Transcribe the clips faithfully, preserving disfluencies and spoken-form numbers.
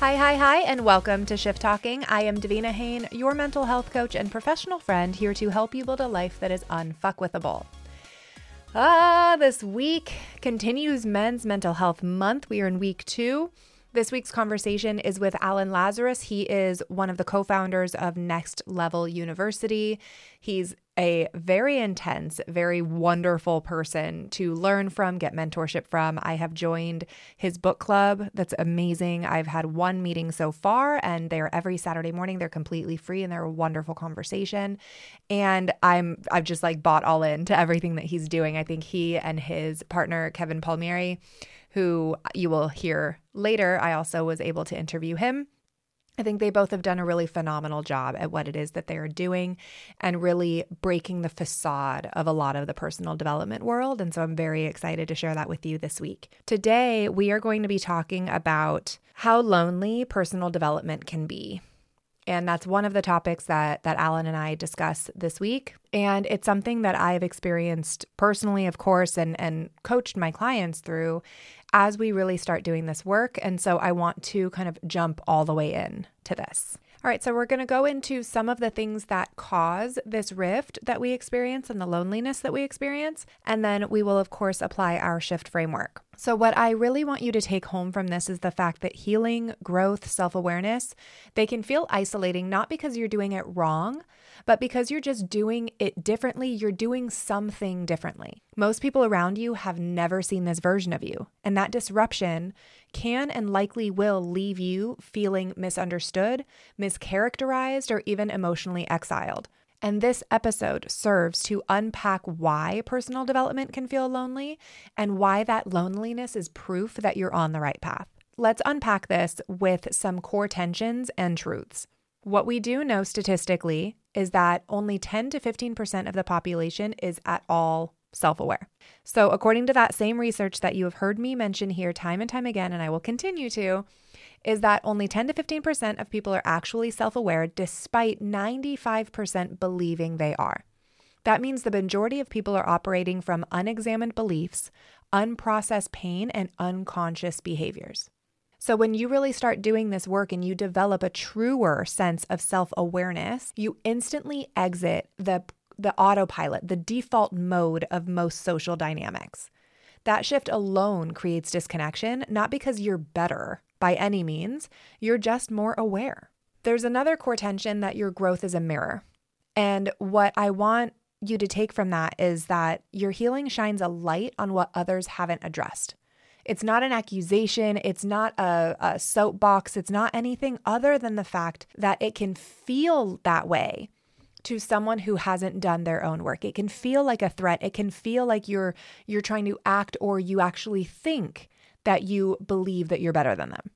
Hi, hi, hi, and welcome to Shift Talking. I am Davina Hain, your mental health coach and professional friend, here to help you build a life that is unfuckwithable. Ah, this week continues Men's Mental Health Month. We are in week two. This week's conversation is with Alan Lazarus. He is one of the co-founders of Next Level University. He's a very intense, very wonderful person to learn from, get mentorship from. I have joined his book club. That's amazing. I've had one meeting so far, and they're every Saturday morning. They're completely free, and they're a wonderful conversation. And I'm I've just like bought all into everything that he's doing. I think he and his partner Kevin Palmieri, who you will hear later, I also was able to interview him. I think they both have done a really phenomenal job at what it is that they are doing and really breaking the facade of a lot of the personal development world. And so I'm very excited to share that with you this week. Today, we are going to be talking about how lonely personal development can be. And that's one of the topics that that Alan and I discuss this week. And it's something that I've experienced personally, of course, and, and coached my clients through as we really start doing this work. And so I want to kind of jump all the way in to this. All right, so we're going to go into some of the things that cause this rift that we experience and the loneliness that we experience. And then we will, of course, apply our shift framework. So what I really want you to take home from this is the fact that healing, growth, self-awareness, they can feel isolating, not because you're doing it wrong, but because you're just doing it differently. You're doing something differently. Most people around you have never seen this version of you. And that disruption can and likely will leave you feeling misunderstood, mischaracterized, or even emotionally exiled. And this episode serves to unpack why personal development can feel lonely and why that loneliness is proof that you're on the right path. Let's unpack this with some core tensions and truths. What we do know statistically is that only ten to fifteen percent of the population is at all self-aware. So according to that same research that you have heard me mention here time and time again, and I will continue to, is that only ten to fifteen percent of people are actually self-aware despite ninety-five percent believing they are. That means the majority of people are operating from unexamined beliefs, unprocessed pain, and unconscious behaviors. So when you really start doing this work and you develop a truer sense of self-awareness, you instantly exit the the autopilot, the default mode of most social dynamics. That shift alone creates disconnection, not because you're better by any means, you're just more aware. There's another core tension that your growth is a mirror. And what I want you to take from that is that your healing shines a light on what others haven't addressed. It's not an accusation. It's not a, a soapbox. It's not anything other than the fact that it can feel that way to someone who hasn't done their own work. It can feel like a threat. It can feel like you're you're trying to act, or you actually think that you believe that you're better than them.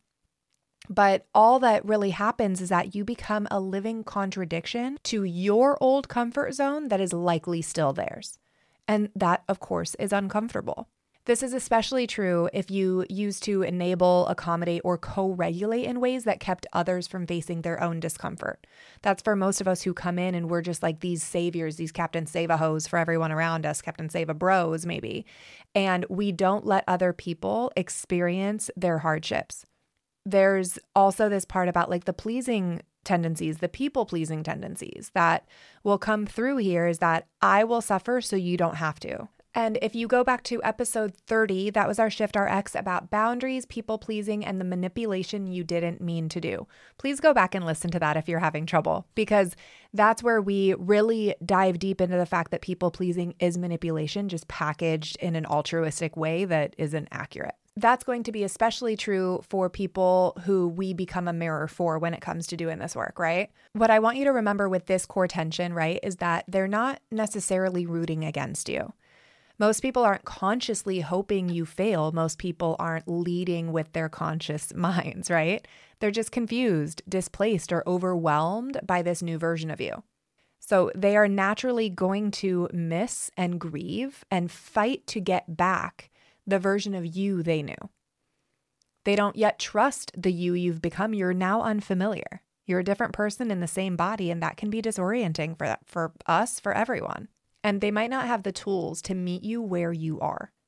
But all that really happens is that you become a living contradiction to your old comfort zone that is likely still theirs. And that, of course, is uncomfortable. This is especially true if you used to enable, accommodate, or co-regulate in ways that kept others from facing their own discomfort. That's for most of us who come in and we're just like these saviors, these Captain Save-A-Hos for everyone around us, Captain Save-A-Bros maybe. And we don't let other people experience their hardships. There's also this part about like the pleasing tendencies, the people-pleasing tendencies that will come through here is that I will suffer so you don't have to. And if you go back to episode thirty, that was our Shift R X about boundaries, people-pleasing, and the manipulation you didn't mean to do. Please go back and listen to that if you're having trouble, because that's where we really dive deep into the fact that people-pleasing is manipulation, just packaged in an altruistic way that isn't accurate. That's going to be especially true for people who we become a mirror for when it comes to doing this work, right? What I want you to remember with this core tension, right, is that they're not necessarily rooting against you. Most people aren't consciously hoping you fail. Most people aren't leading with their conscious minds, right? They're just confused, displaced, or overwhelmed by this new version of you. So they are naturally going to miss and grieve and fight to get back the version of you they knew. They don't yet trust the you you've become. You're now unfamiliar. You're a different person in the same body, and that can be disorienting for, for us, for everyone. And they might not have the tools to meet you where you are.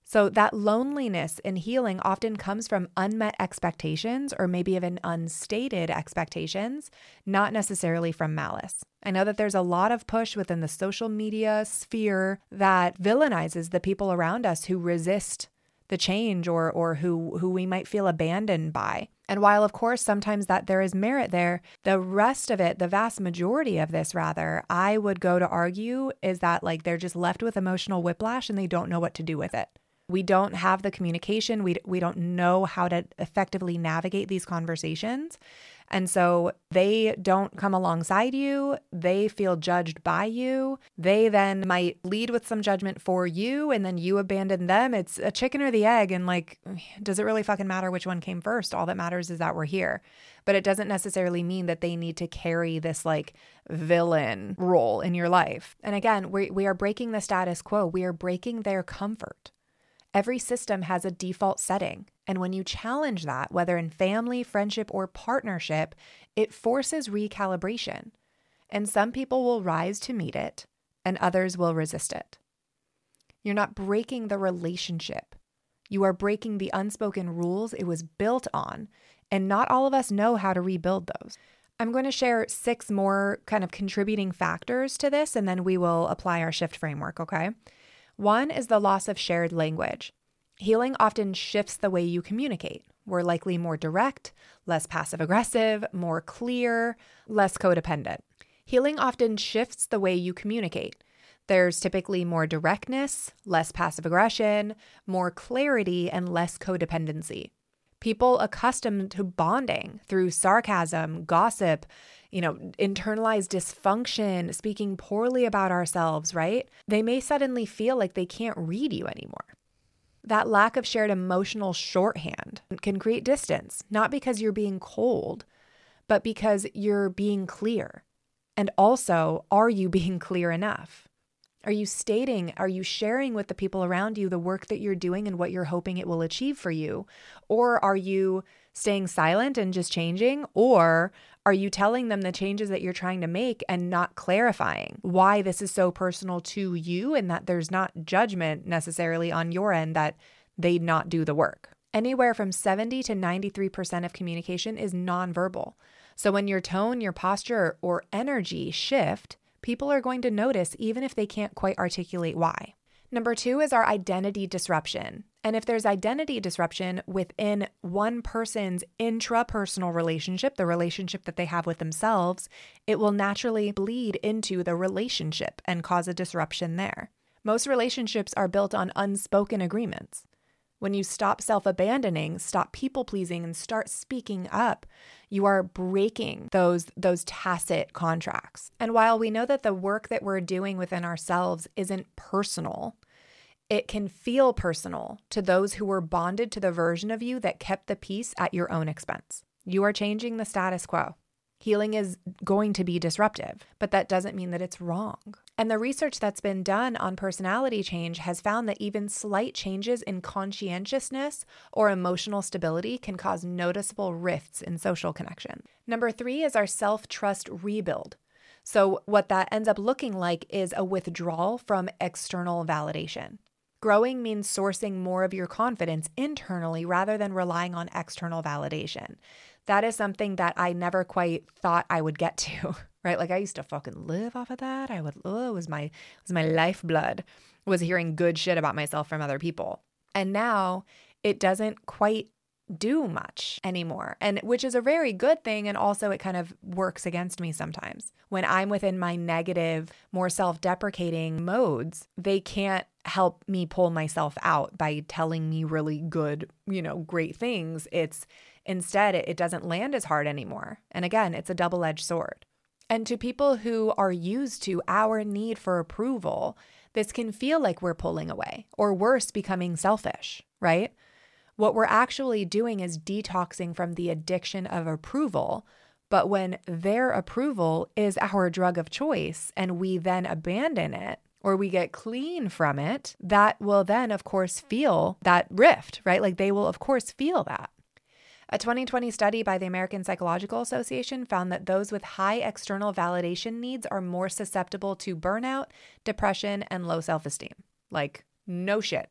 So that loneliness in healing often comes from unmet expectations or maybe even unstated expectations, not necessarily from malice. I know that there's a lot of push within the social media sphere that villainizes the people around us who resist the change or or who who we might feel abandoned by. And while of course sometimes that there is merit there, the rest of it, the vast majority of this rather, I would go to argue is that like they're just left with emotional whiplash and they don't know what to do with it. We don't have the communication. We we don't know how to effectively navigate these conversations. And so they don't come alongside you. They feel judged by you. They then might lead with some judgment for you and then you abandon them. It's a chicken or the egg. And like, does it really fucking matter which one came first? All that matters is that we're here. But it doesn't necessarily mean that they need to carry this like villain role in your life. And again, we we are breaking the status quo. We are breaking their comfort. Every system has a default setting. And when you challenge that, whether in family, friendship, or partnership, it forces recalibration. And some people will rise to meet it, and others will resist it. You're not breaking the relationship. You are breaking the unspoken rules it was built on, and not all of us know how to rebuild those. I'm going to share six more kind of contributing factors to this, and then we will apply our shift framework, okay? One is the loss of shared language. Healing often shifts the way you communicate. We're likely more direct, less passive-aggressive, more clear, less codependent. Healing often shifts the way you communicate. There's typically more directness, less passive-aggression, more clarity, and less codependency. People accustomed to bonding through sarcasm, gossip, you know, internalized dysfunction, speaking poorly about ourselves, right? They may suddenly feel like they can't read you anymore. That lack of shared emotional shorthand can create distance, not because you're being cold, but because you're being clear. And also, are you being clear enough? Are you stating, are you sharing with the people around you the work that you're doing and what you're hoping it will achieve for you? Or are you staying silent and just changing? Or are you telling them the changes that you're trying to make and not clarifying why this is so personal to you and that there's not judgment necessarily on your end that they not do the work? Anywhere from seventy to ninety-three percent of communication is nonverbal. So when your tone, your posture, or energy shift, people are going to notice even if they can't quite articulate why. Number two is our identity disruption. And if there's identity disruption within one person's intrapersonal relationship, the relationship that they have with themselves, it will naturally bleed into the relationship and cause a disruption there. Most relationships are built on unspoken agreements. When you stop self-abandoning, stop people-pleasing, and start speaking up, you are breaking those, those tacit contracts. And while we know that the work that we're doing within ourselves isn't personal, it can feel personal to those who were bonded to the version of you that kept the peace at your own expense. You are changing the status quo. Healing is going to be disruptive, but that doesn't mean that it's wrong. And the research that's been done on personality change has found that even slight changes in conscientiousness or emotional stability can cause noticeable rifts in social connection. Number three is our self-trust rebuild. So what that ends up looking like is a withdrawal from external validation. Growing means sourcing more of your confidence internally rather than relying on external validation. That is something that I never quite thought I would get to, right? Like I used to fucking live off of that. I would, oh, it was my, it was my lifeblood, was hearing good shit about myself from other people. And now it doesn't quite do much anymore. And which is a very good thing. And also it kind of works against me sometimes. When I'm within my negative, more self-deprecating modes, they can't help me pull myself out by telling me really good, you know, great things. It's instead, it doesn't land as hard anymore. And again, it's a double-edged sword. And to people who are used to our need for approval, this can feel like we're pulling away or worse, becoming selfish, right? What we're actually doing is detoxing from the addiction of approval. But when their approval is our drug of choice and we then abandon it, or we get clean from it, that will then, of course, feel that rift, right? Like they will, of course, feel that. A twenty twenty study by the American Psychological Association found that those with high external validation needs are more susceptible to burnout, depression, and low self-esteem. Like, no shit.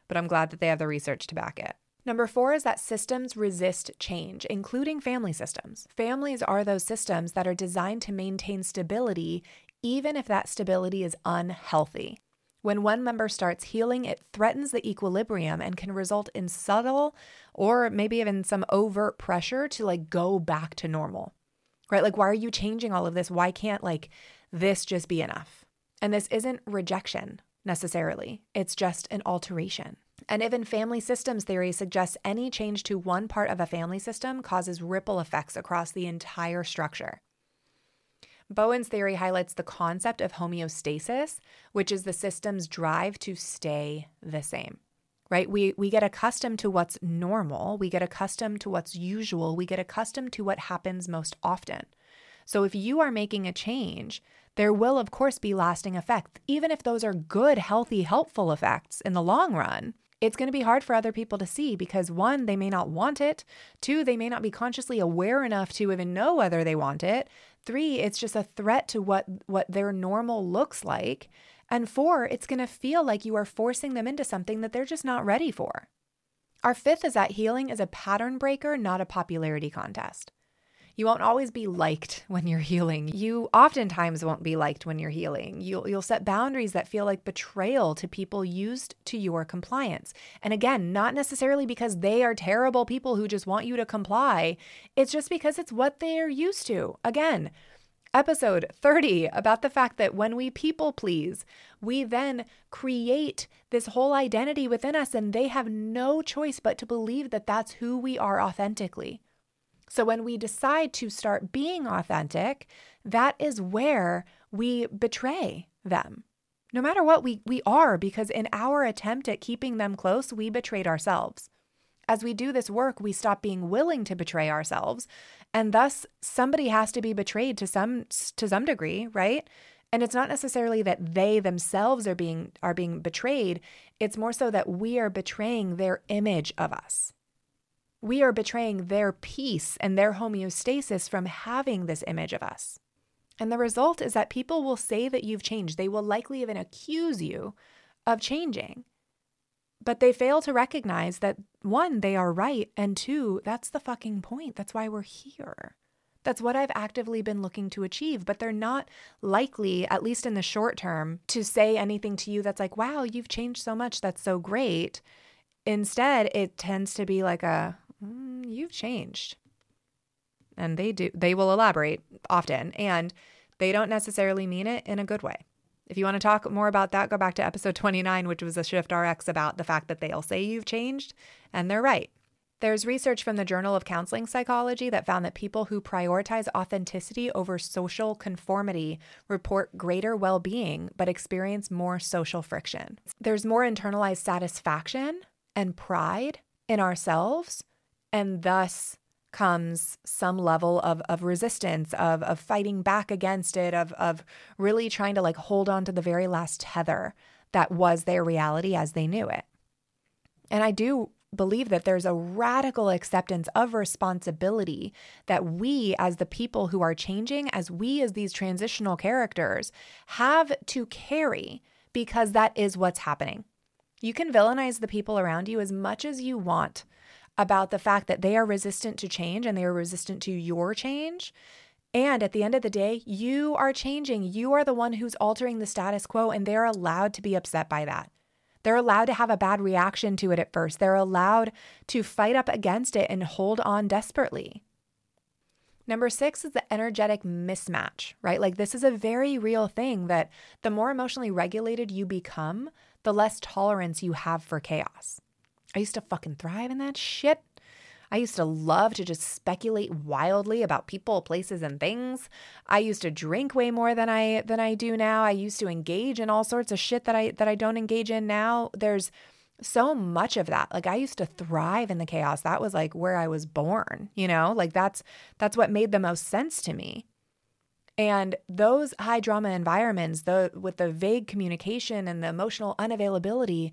but I'm glad that they have the research to back it. Number four is that systems resist change, including family systems. Families are those systems that are designed to maintain stability, even if that stability is unhealthy. When one member starts healing, it threatens the equilibrium and can result in subtle or maybe even some overt pressure to like go back to normal, right? Like, why are you changing all of this? Why can't like this just be enough? And this isn't rejection necessarily. It's just an alteration. And even family systems theory suggests any change to one part of a family system causes ripple effects across the entire structure. Bowen's theory highlights the concept of homeostasis, which is the system's drive to stay the same, right? We we get accustomed to what's normal. We get accustomed to what's usual. We get accustomed to what happens most often. So if you are making a change, there will, of course, be lasting effects. Even if those are good, healthy, helpful effects in the long run, it's going to be hard for other people to see because one, they may not want it. Two, they may not be consciously aware enough to even know whether they want it. Three, it's just a threat to what, what their normal looks like. And four, it's going to feel like you are forcing them into something that they're just not ready for. Our fifth is that healing is a pattern breaker, not a popularity contest. You won't always be liked when you're healing. You oftentimes won't be liked when you're healing. You'll, you'll set boundaries that feel like betrayal to people used to your compliance. And again, not necessarily because they are terrible people who just want you to comply. It's just because it's what they are used to. Again, episode thirty about the fact that when we people please, we then create this whole identity within us and they have no choice but to believe that that's who we are authentically. So when we decide to start being authentic, that is where we betray them. No matter what we, we are, because in our attempt at keeping them close, we betrayed ourselves. As we do this work, we stop being willing to betray ourselves, and thus somebody has to be betrayed to some to some degree, right? And it's not necessarily that they themselves are being are being betrayed. It's more so that we are betraying their image of us. We are betraying their peace and their homeostasis from having this image of us. And the result is that people will say that you've changed. They will likely even accuse you of changing. But they fail to recognize that, one, they are right, and two, that's the fucking point. That's why we're here. That's what I've actively been looking to achieve. But they're not likely, at least in the short term, to say anything to you that's like, wow, you've changed so much. That's so great. Instead, it tends to be like a, Mm, you've changed. And they do, they will elaborate often, and they don't necessarily mean it in a good way. If you want to talk more about that, go back to episode twenty-nine, which was a Shift R X about the fact that they'll say you've changed, and they're right. There's research from the Journal of Counseling Psychology that found that people who prioritize authenticity over social conformity report greater well-being, but experience more social friction. There's more internalized satisfaction and pride in ourselves, and thus comes some level of, of resistance, of, of fighting back against it, of, of really trying to like hold on to the very last tether that was their reality as they knew it. And I do believe that there's a radical acceptance of responsibility that we as the people who are changing, as we as these transitional characters, have to carry, because that is what's happening. You can villainize the people around you as much as you want about the fact that they are resistant to change and they are resistant to your change. And at the end of the day, you are changing. You are the one who's altering the status quo, and they're allowed to be upset by that. They're allowed to have a bad reaction to it at first. They're allowed to fight up against it and hold on desperately. Number six is the energetic mismatch, right? Like, this is a very real thing, that the more emotionally regulated you become, the less tolerance you have for chaos. I used to fucking thrive in that shit. I used to love to just speculate wildly about people, places, and things. I used to drink way more than I than I do now. I used to engage in all sorts of shit that I that I don't engage in now. There's so much of that. Like, I used to thrive in the chaos. That was like where I was born, you know? Like, that's that's what made the most sense to me. And those high drama environments, the with the vague communication and the emotional unavailability,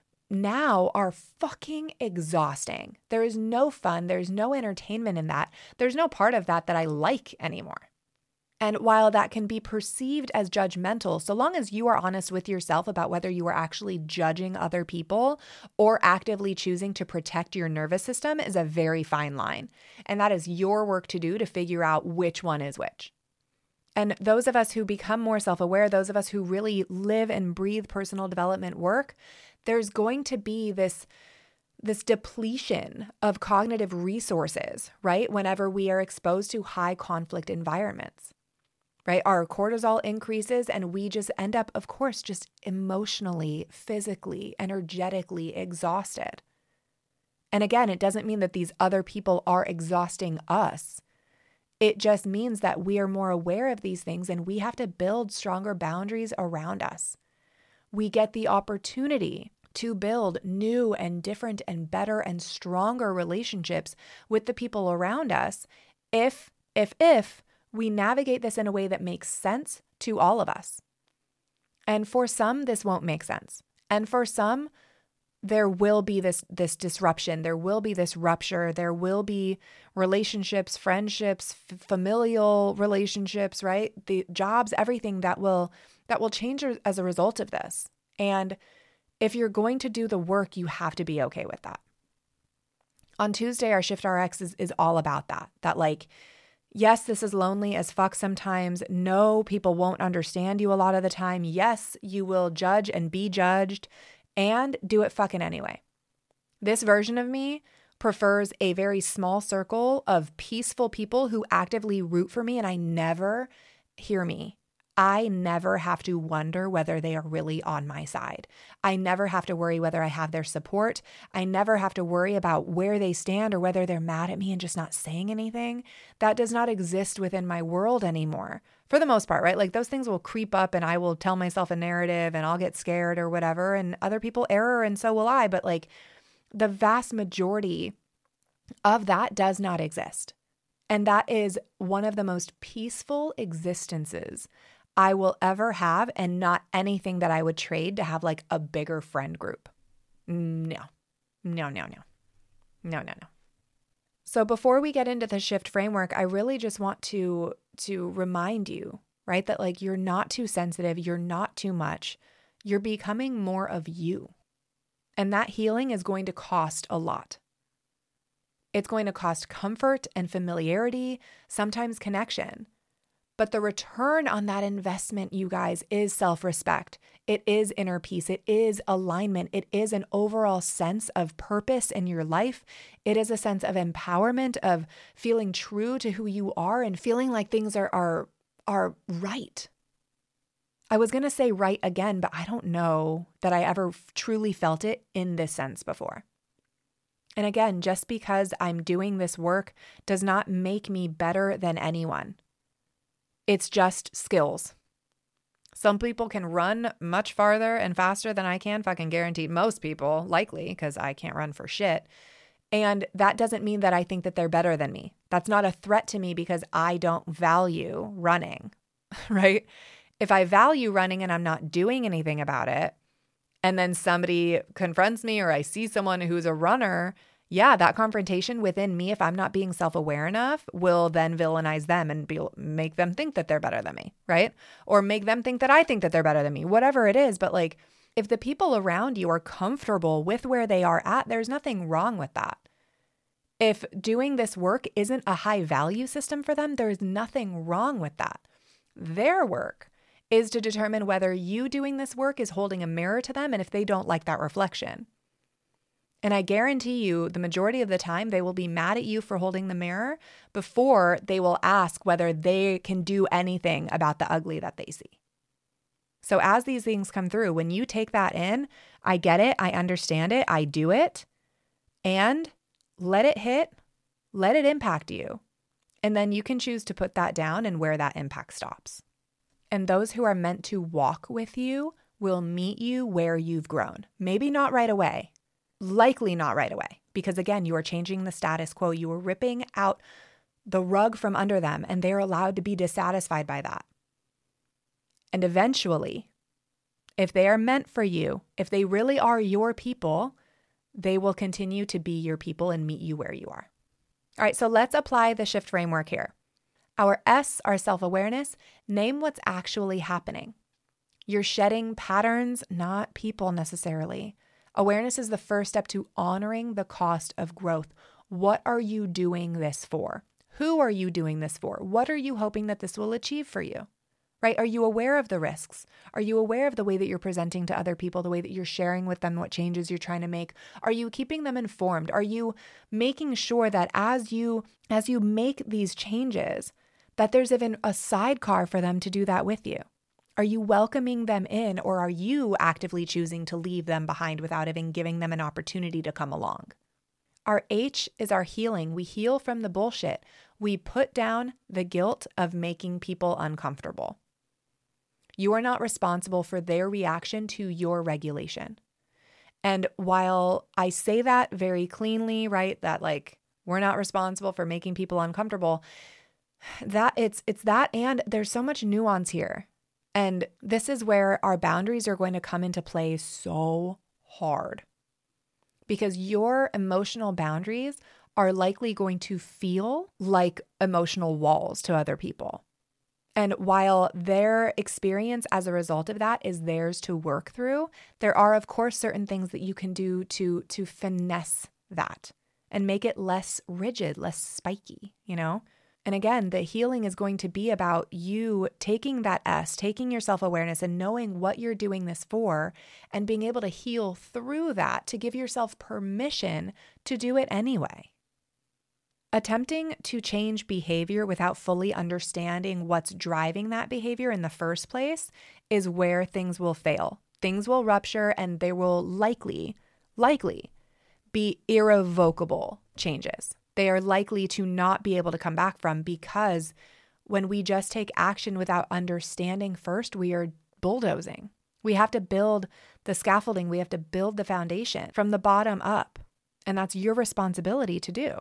now are fucking exhausting. There is no fun. There's no entertainment in that. There's no part of that that I like anymore. And while that can be perceived as judgmental, so long as you are honest with yourself about whether you are actually judging other people or actively choosing to protect your nervous system is a very fine line. And that is your work to do to figure out which one is which. And those of us who become more self-aware, those of us who really live and breathe personal development work, there's going to be this this depletion of cognitive resources, right? Whenever we are exposed to high conflict environments, right? Our cortisol increases and we just end up, of course, just emotionally, physically, energetically exhausted. And again, it doesn't mean that these other people are exhausting us. It just means that we are more aware of these things and we have to build stronger boundaries around us. We get the opportunity to build new and different and better and stronger relationships with the people around us if, if, if we navigate this in a way that makes sense to all of us. And for some, this won't make sense. And for some, there will be this, this disruption. There will be this rupture. There will be relationships, friendships, f- familial relationships, right? The jobs, everything that will, that will change as a result of this. And if you're going to do the work, you have to be okay with that. On Tuesday, our Shift R X is, is all about that. That like, yes, this is lonely as fuck sometimes. No, people won't understand you a lot of the time. Yes, you will judge and be judged and do it fucking anyway. This version of me prefers a very small circle of peaceful people who actively root for me, and I never, hear me, I never have to wonder whether they are really on my side. I never have to worry whether I have their support. I never have to worry about where they stand or whether they're mad at me and just not saying anything. That does not exist within my world anymore. For the most part, right? Like those things will creep up and I will tell myself a narrative and I'll get scared or whatever, and other people error and so will I. But like the vast majority of that does not exist. And that is one of the most peaceful existences I will ever have, and not anything that I would trade to have like a bigger friend group. No, no, no, no, no, no, no. So before we get into the shift framework, I really just want to, to remind you, right, that like you're not too sensitive, you're not too much, you're becoming more of you. And that healing is going to cost a lot. It's going to cost comfort and familiarity, sometimes connection. But the return on that investment, you guys, is self-respect. It is inner peace. It is alignment. It is an overall sense of purpose in your life. It is a sense of empowerment, of feeling true to who you are and feeling like things are are are right. I was going to say right again, but I don't know that I ever truly felt it in this sense before. And again, just because I'm doing this work does not make me better than anyone. It's just skills. Some people can run much farther and faster than I can, fucking guaranteed. Most people, likely, because I can't run for shit. And that doesn't mean that I think that they're better than me. That's not a threat to me because I don't value running, right? If I value running and I'm not doing anything about it, and then somebody confronts me or I see someone who's a runner, yeah, that confrontation within me, if I'm not being self-aware enough, will then villainize them and be, make them think that they're better than me, right? Or make them think that I think that they're better than me, whatever it is. But like, if the people around you are comfortable with where they are at, there's nothing wrong with that. If doing this work isn't a high value system for them, there's nothing wrong with that. Their work is to determine whether you doing this work is holding a mirror to them and if they don't like that reflection. And I guarantee you the majority of the time they will be mad at you for holding the mirror before they will ask whether they can do anything about the ugly that they see. So as these things come through, when you take that in, I get it, I understand it, I do it, and let it hit, let it impact you. And then you can choose to put that down and where that impact stops. And those who are meant to walk with you will meet you where you've grown. Maybe not right away. Likely not right away, because again, you are changing the status quo. You are ripping out the rug from under them, and they're allowed to be dissatisfied by that. And eventually, if they are meant for you, if they really are your people, they will continue to be your people and meet you where you are. All right, so let's apply the shift framework here. Our S, our self-awareness, name what's actually happening. You're shedding patterns, not people necessarily. Awareness is the first step to honoring the cost of growth. What are you doing this for? Who are you doing this for? What are you hoping that this will achieve for you? Right? Are you aware of the risks? Are you aware of the way that you're presenting to other people, the way that you're sharing with them what changes you're trying to make? Are you keeping them informed? Are you making sure that as you as you make these changes, that there's even a sidecar for them to do that with you? Are you welcoming them in, or are you actively choosing to leave them behind without even giving them an opportunity to come along? Our H is our healing. We heal from the bullshit. We put down the guilt of making people uncomfortable. You are not responsible for their reaction to your regulation. And while I say that very cleanly, right, that like we're not responsible for making people uncomfortable, that it's it's that, and there's so much nuance here. And this is where our boundaries are going to come into play so hard, because your emotional boundaries are likely going to feel like emotional walls to other people. And while their experience as a result of that is theirs to work through, there are, of course, certain things that you can do to, to finesse that and make it less rigid, less spiky, you know? And again, the healing is going to be about you taking that S, taking your self-awareness and knowing what you're doing this for, and being able to heal through that to give yourself permission to do it anyway. Attempting to change behavior without fully understanding what's driving that behavior in the first place is where things will fail. Things will rupture, and there will likely, likely be irrevocable changes. They are likely to not be able to come back from, because when we just take action without understanding first, we are bulldozing. We have to build the scaffolding. We have to build the foundation from the bottom up. And that's your responsibility to do.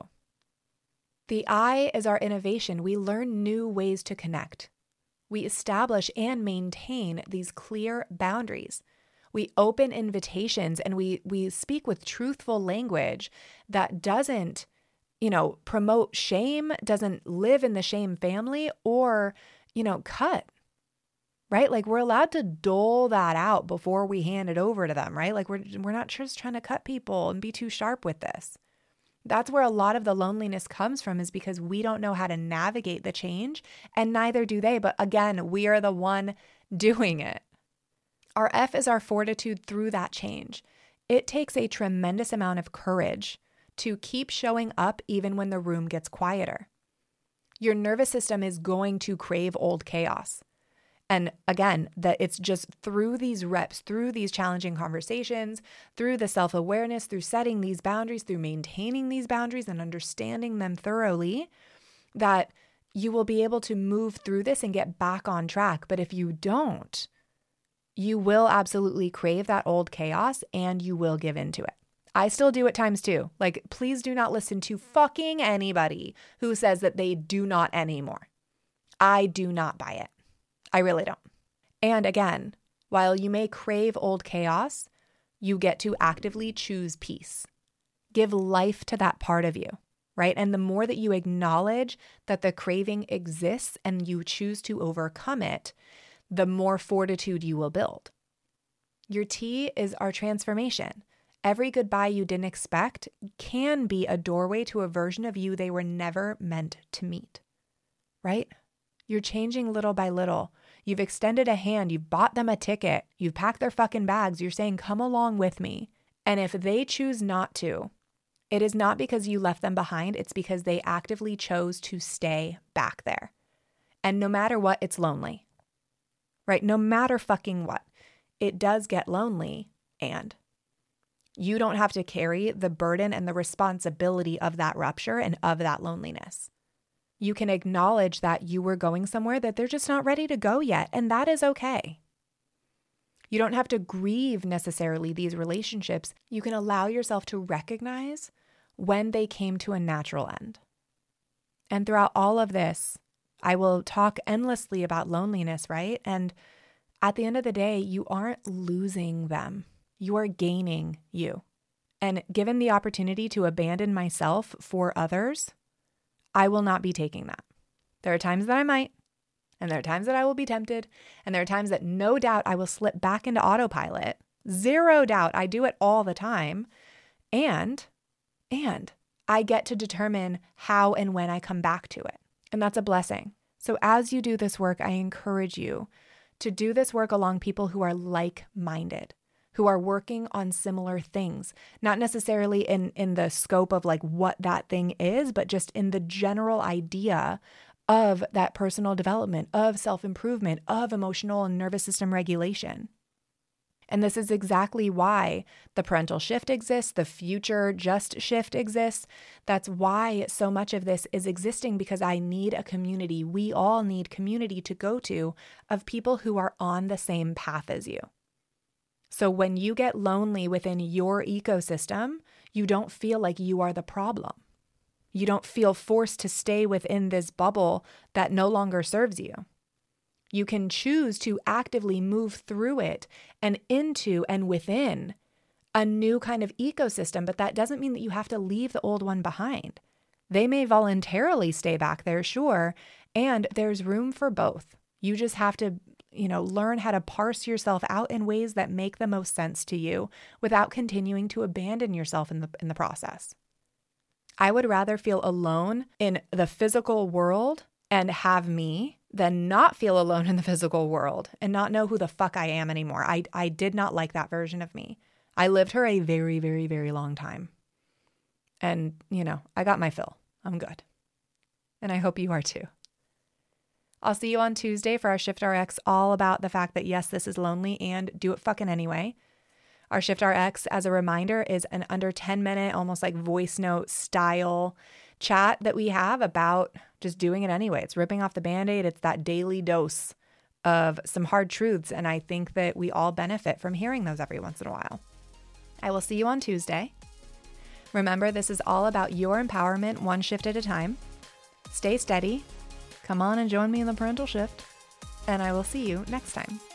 The I is our innovation. We learn new ways to connect. We establish and maintain these clear boundaries. We open invitations, and we we speak with truthful language that doesn't, you know, promote shame, doesn't live in the shame family, or, you know, cut, right? Like, we're allowed to dole that out before we hand it over to them, right? Like, we're, we're not just trying to cut people and be too sharp with this. That's where a lot of the loneliness comes from, is because we don't know how to navigate the change, and neither do they. But again, we are the one doing it. Our F is our fortitude through that change. It takes a tremendous amount of courage to keep showing up even when the room gets quieter. Your nervous system is going to crave old chaos. And again, that it's just through these reps, through these challenging conversations, through the self-awareness, through setting these boundaries, through maintaining these boundaries and understanding them thoroughly, that you will be able to move through this and get back on track. But if you don't, you will absolutely crave that old chaos, and you will give into it. I still do at times too. Like, please do not listen to fucking anybody who says that they do not anymore. I do not buy it. I really don't. And again, while you may crave old chaos, you get to actively choose peace. Give life to that part of you, right? And the more that you acknowledge that the craving exists and you choose to overcome it, the more fortitude you will build. Your T is our transformation. Every goodbye you didn't expect can be a doorway to a version of you they were never meant to meet, right? You're changing little by little. You've extended a hand. You've bought them a ticket. You've packed their fucking bags. You're saying, come along with me. And if they choose not to, it is not because you left them behind. It's because they actively chose to stay back there. And no matter what, it's lonely, right? No matter fucking what, it does get lonely, and you don't have to carry the burden and the responsibility of that rupture and of that loneliness. You can acknowledge that you were going somewhere that they're just not ready to go yet, and that is okay. You don't have to grieve necessarily these relationships. You can allow yourself to recognize when they came to a natural end. And throughout all of this, I will talk endlessly about loneliness, right? And at the end of the day, you aren't losing them. You are gaining you. And given the opportunity to abandon myself for others, I will not be taking that. There are times that I might, and there are times that I will be tempted, and there are times that no doubt I will slip back into autopilot. Zero doubt. I do it all the time. And, and I get to determine how and when I come back to it. And that's a blessing. So as you do this work, I encourage you to do this work along people who are like-minded, who are working on similar things, not necessarily in, in the scope of like what that thing is, but just in the general idea of that personal development, of self-improvement, of emotional and nervous system regulation. And this is exactly why the parental shift exists, the future just shift exists. That's why so much of this is existing, because I need a community. We all need community to go to of people who are on the same path as you. So when you get lonely within your ecosystem, you don't feel like you are the problem. You don't feel forced to stay within this bubble that no longer serves you. You can choose to actively move through it and into and within a new kind of ecosystem, but that doesn't mean that you have to leave the old one behind. They may voluntarily stay back there, sure, and there's room for both. You just have to, you know, learn how to parse yourself out in ways that make the most sense to you without continuing to abandon yourself in the in the process. I would rather feel alone in the physical world and have me than not feel alone in the physical world and not know who the fuck I am anymore. I, I did not like that version of me. I lived her a very, very, very long time. And, you know, I got my fill. I'm good. And I hope you are too. I'll see you on Tuesday for our Shift R X, all about the fact that, yes, this is lonely and do it fucking anyway. Our Shift R X, as a reminder, is an under ten minute, almost like voice note style chat that we have about just doing it anyway. It's ripping off the Band-Aid. It's that daily dose of some hard truths. And I think that we all benefit from hearing those every once in a while. I will see you on Tuesday. Remember, this is all about your empowerment, one shift at a time. Stay steady. Come on and join me in the parental shift. And I will see you next time.